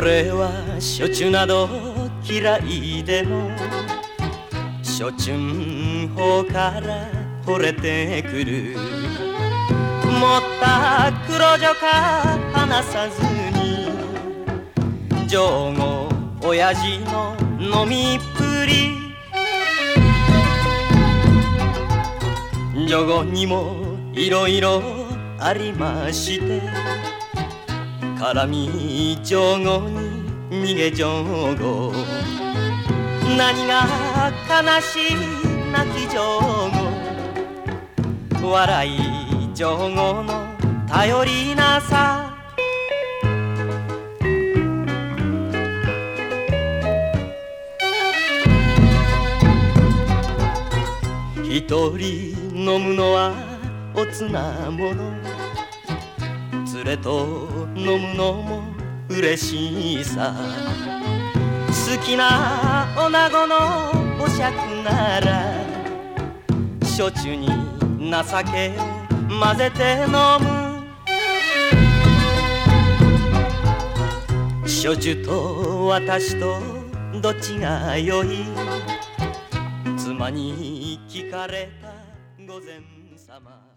俺は焼酎など嫌いでも焼酎方から惚れてくる。持った黒女か離さずに上後親父の飲みっぷり。女後にもいろいろありまして絡み上後に逃げ上後。何が悲しい泣き上後笑い上後の頼りなさ。一人飲むのはおつなもの連れと飲むのも嬉しさ。好きな女子のお酌なら焼酎に情けを混ぜて飲む。焼酎と私とどっちが良い。妻に聞かれた御前様。